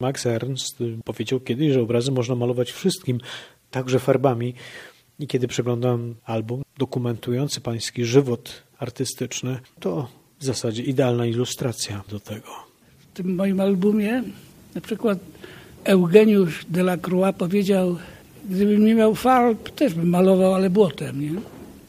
Max Ernst powiedział kiedyś, że obrazy można malować wszystkim, także farbami. I kiedy przeglądam album dokumentujący pański żywot artystyczny, to w zasadzie idealna ilustracja do tego. W tym moim albumie na przykład Eugeniusz Delacroix powiedział, gdybym nie miał farb, też bym malował, ale błotem, nie?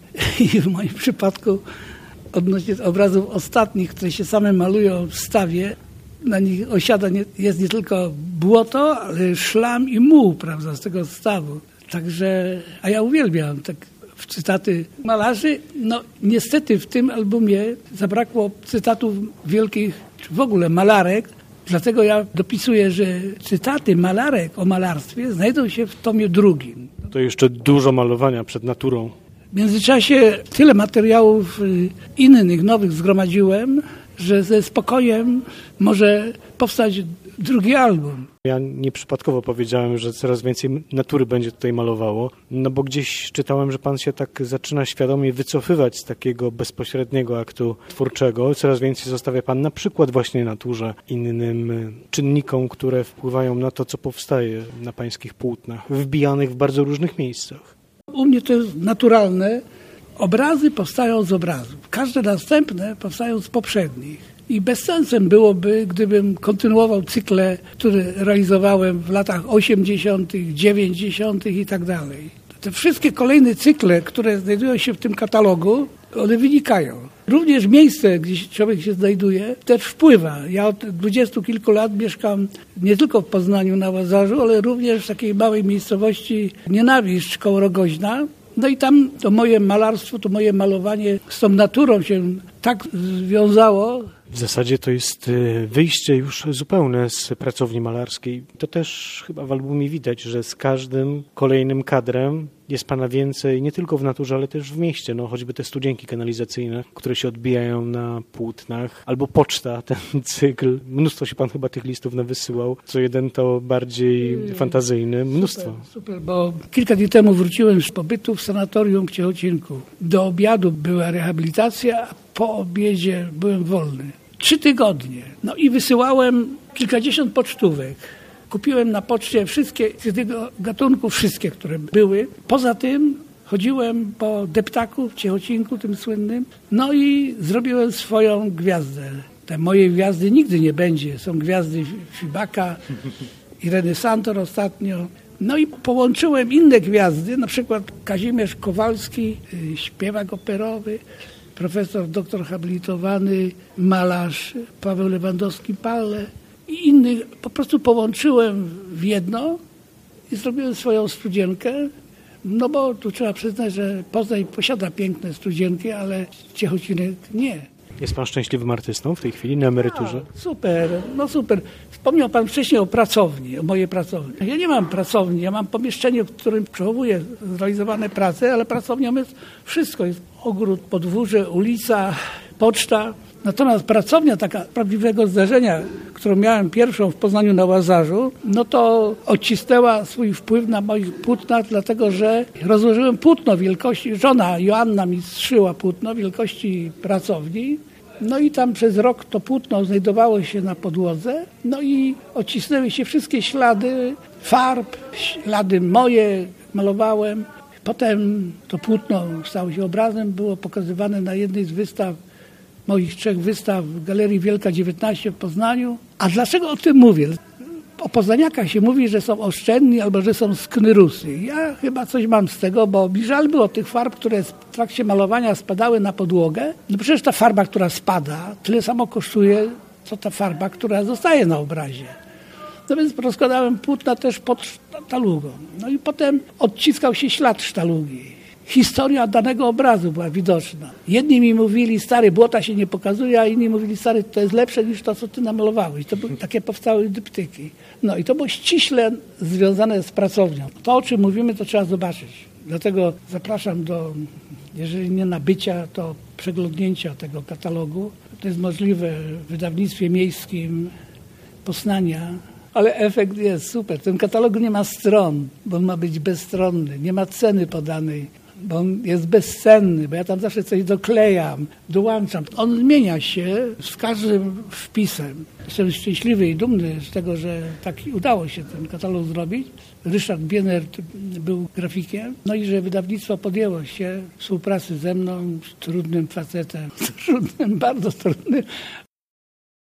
I w moim przypadku odnośnie obrazów ostatnich, które się same malują w stawie, na nich osiada jest nie tylko błoto, ale szlam i muł, prawda, z tego stawu. Także, a ja uwielbiam tak cytaty malarzy. No niestety w tym albumie zabrakło cytatów wielkich, czy w ogóle malarek, dlatego ja dopisuję, że cytaty malarek o malarstwie znajdą się w tomie drugim. To jeszcze dużo malowania przed naturą. W międzyczasie tyle materiałów innych, nowych zgromadziłem, że ze spokojem może powstać drugi album. Ja nieprzypadkowo powiedziałem, że coraz więcej natury będzie tutaj malowało, no bo gdzieś czytałem, że pan się tak zaczyna świadomie wycofywać z takiego bezpośredniego aktu twórczego. Coraz więcej zostawia pan na przykład właśnie naturze, innym czynnikom, które wpływają na to, co powstaje na pańskich płótnach, wbijanych w bardzo różnych miejscach. U mnie to jest naturalne. Obrazy powstają z obrazów. Każde następne powstają z poprzednich. I bezsensem byłoby, gdybym kontynuował cykle, które realizowałem w latach 80., 90. i tak dalej. Te wszystkie kolejne cykle, które znajdują się w tym katalogu, one wynikają. Również miejsce, gdzie człowiek się znajduje, też wpływa. Ja od 20 kilku lat mieszkam nie tylko w Poznaniu na Łazarzu, ale również w takiej małej miejscowości Nienawiszcz koło Rogoźna. No i tam to moje malarstwo, to moje malowanie z tą naturą się tak związało. W zasadzie to jest wyjście już zupełne z pracowni malarskiej. To też chyba w albumie widać, że z każdym kolejnym kadrem jest pana więcej, nie tylko w naturze, ale też w mieście. No, choćby te studzienki kanalizacyjne, które się odbijają na płótnach, albo poczta, ten cykl. Mnóstwo się pan chyba tych listów nawysyłał. Co jeden to bardziej fantazyjny. Mnóstwo. Super, bo kilka dni temu wróciłem z pobytu w sanatorium w Ciechocinku. Do obiadu była rehabilitacja, a po obiedzie byłem wolny. 3 tygodnie. No i wysyłałem kilkadziesiąt pocztówek. Kupiłem na poczcie wszystkie z tego gatunku, wszystkie, które były. Poza tym chodziłem po deptaku w Ciechocinku, tym słynnym. No i zrobiłem swoją gwiazdę. Te moje gwiazdy nigdy nie będzie. Są gwiazdy Fibaka, Ireny Santor ostatnio. No i połączyłem inne gwiazdy, na przykład Kazimierz Kowalski, śpiewak operowy, profesor, doktor habilitowany, malarz Paweł Lewandowski-Palle i innych. Po prostu połączyłem w jedno i zrobiłem swoją studzienkę. No bo tu trzeba przyznać, że Poznań posiada piękne studzienki, ale Ciechocinek nie. Jest pan szczęśliwym artystą w tej chwili na emeryturze? Super, no super. Wspomniał pan wcześniej o pracowni, o mojej pracowni. Ja nie mam pracowni, ja mam pomieszczenie, w którym przechowuję zrealizowane prace, ale pracownią jest wszystko. Jest ogród, podwórze, ulica, poczta. Natomiast pracownia taka prawdziwego zdarzenia, którą miałem pierwszą w Poznaniu na Łazarzu, no to odcisnęła swój wpływ na moich płótnach, dlatego że rozłożyłem płótno wielkości, żona Joanna mi zszyła płótno wielkości pracowni, no i tam przez rok to płótno znajdowało się na podłodze, no i odcisnęły się wszystkie ślady farb, ślady moje, malowałem. Potem to płótno stało się obrazem, było pokazywane na jednej z wystaw, moich 3 wystaw w Galerii Wielka 19 w Poznaniu. A dlaczego o tym mówię? O poznaniakach się mówi, że są oszczędni albo że są sknyrusy. Ja chyba coś mam z tego, bo mi żal było tych farb, które w trakcie malowania spadały na podłogę. No przecież ta farba, która spada, tyle samo kosztuje, co ta farba, która zostaje na obrazie. No więc rozkładałem płótna też pod sztalugą. No i potem odciskał się ślad sztalugi. Historia danego obrazu była widoczna. Jedni mi mówili, stary, błota się nie pokazuje, a inni mówili, stary, to jest lepsze niż to, co ty namalowałeś. To były takie powstały dyptyki. No i to było ściśle związane z pracownią. To, o czym mówimy, to trzeba zobaczyć. Dlatego zapraszam do, jeżeli nie nabycia, to przeglądnięcia tego katalogu. To jest możliwe w wydawnictwie miejskim Poznania. Ale efekt jest super. W tym katalogu nie ma stron, bo on ma być bezstronny. Nie ma ceny podanej. bo on jest bezcenny, bo ja tam zawsze coś doklejam, dołączam. On zmienia się z każdym wpisem. Jestem szczęśliwy i dumny z tego, że tak udało się ten katalog zrobić. Ryszard Bienert był grafikiem, no i że wydawnictwo podjęło się współpracy ze mną, z trudnym facetem, trudnym, bardzo trudnym,